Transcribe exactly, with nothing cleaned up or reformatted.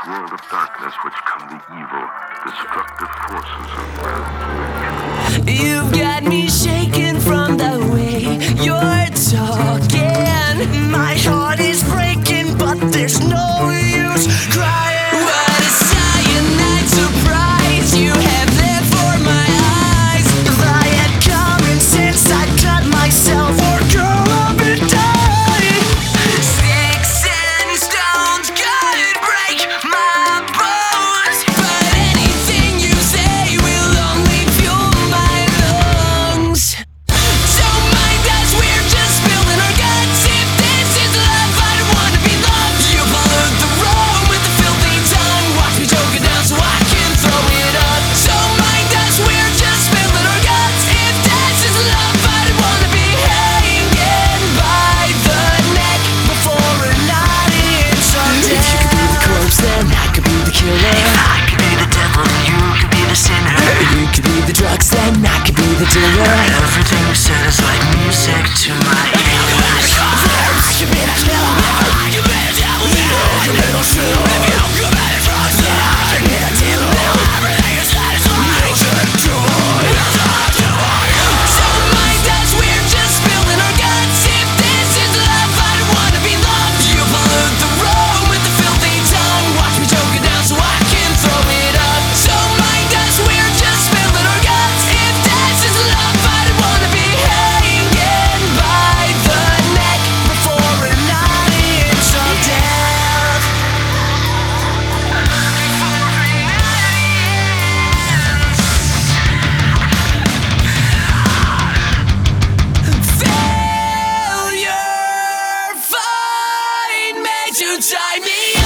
world of darkness which come the evil, destructive forces of man's nature. You've got me shaking from the way you're talking. My heart is breaking, but there's no use crying. What a cyanide surprise you have there for my eyes. If I had common sense, I'd cut myself or curl up and die. Sticks and stones could break my bones, but anything you say will only fuel my lungs. Don't mind us, we're just spilling our guts. If this is love, I don't wanna be loved. You pollute the room with the filthy tongue. Watch me choke it down so I can throw it up. Don't mind us, we're just spilling our guts. If this is love, I don't wanna be hanging by the neck before a night is on death. If you could be the corpse, then I could be the killer. If I could be the devil, then you could be the sinner. If you could be the drugs, then I could be the dealer. Everything you said is like music to my ears. I could be the killer. I could be the devil. I could be the sinner. If you could be the drugs, then I could be the dealer. Everything you said is like music to my ears. Don't mind us, we're just spilling our guts. If this is love, I don't wanna be loved. You pollute the room with the filthy tongue. Watch me choke it down so I can throw it up. Don't mind us, we're just spilling our guts. If this is love, I don't wanna be hanging by the neck before a night is on death. Failure, find me to tie me up.